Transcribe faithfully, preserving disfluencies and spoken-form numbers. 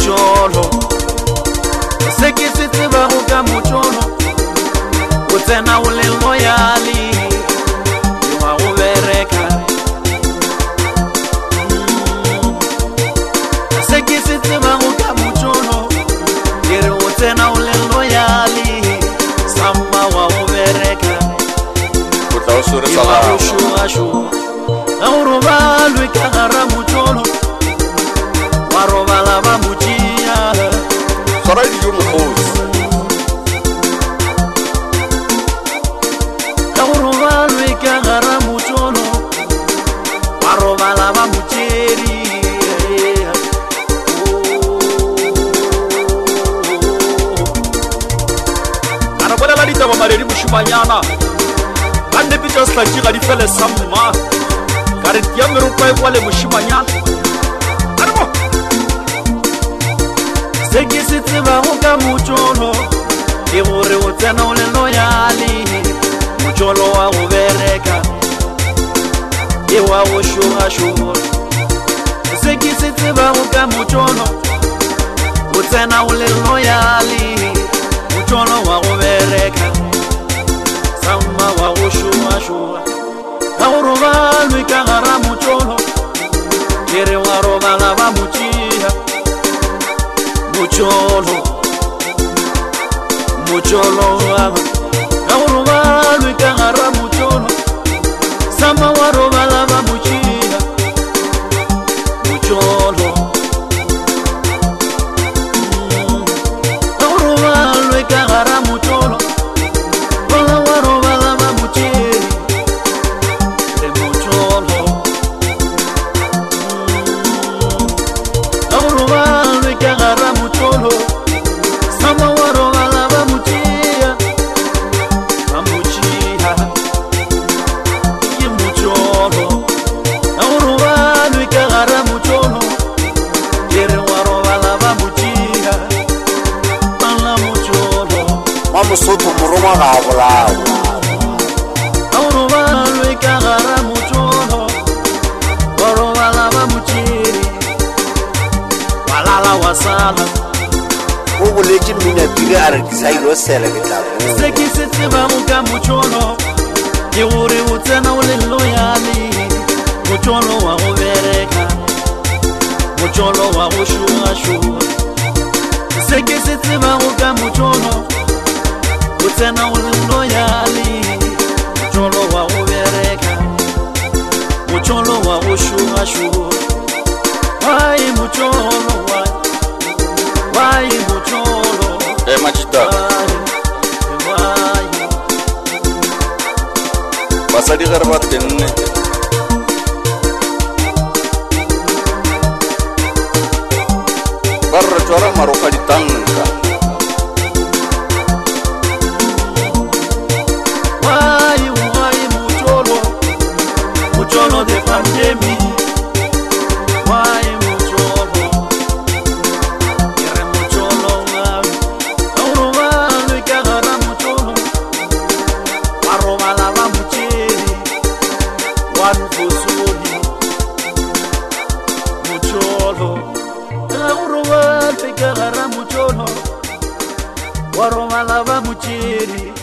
mucholo se ke se tseba go ka mucholo o tsena o le loyali wa go bereka se ke se tseba go ka mucholo ke re o tsena o le loyali samba wa go bereka o tla o sore sala o shua shua a go robalwe ka gara mucholo wa robala ba muchia sora di yo mokhosi ka go robalwe ka gara mucholo wa robala ba mucheri ana bona la ditaba maredi moshimanyana ka nne pitsa sa tshi ga di fele samma ka re tia mero kwa kwa le moshimanyana ana mo se ke se tseba go ka mucholo ke gore o tsena o le loyali mucholo wa go bereka ke wa go shua shua se ke se tseba go ka mucholo o tsena o le loyali mucholo wa go bereka samba wa go shua shua ka go robalwe ka gara mucholo ke re wa robala ba muchia mucholo mucholo wa ka go robalwe ka gara mucholo samba wa robala ba muchia mucholo ka go robalwe ka gara mucholo wala wa robala ba muchia de mucholo ka go robalwe ka gara mucholo samba wa robala ba muchia ba muchia ke mucholo ka go robalwe ka gara mucholo ke re wa robala ba muchia bala mucholo wa mosotho morongwa ga bolao ka go robalwe ka gara mucholo wa robala ba muchiri walala wasala o boletse mmina pile a re ke sa ilo sele ke tla bo se ke se tseba go ka mucholo ke gore o tsena o le loyali mucholo wa go bereka mucholo wa go shua shua se ke se tseba go ka mucholo o tsena o le loyali mucholo wa go bereka mucholo wa go shua shua why mucholo why why mucholo e machita why basadi ga re ba tenne ba re tswara maroka ditanka why why mucholo mucholo de pandemia why mucholo kere mucholo ngawe aurobalo ka gara mucholo arobala ba mucheri one fosoli mucholo aurobalo ka gara mucholo warobala ba mucheri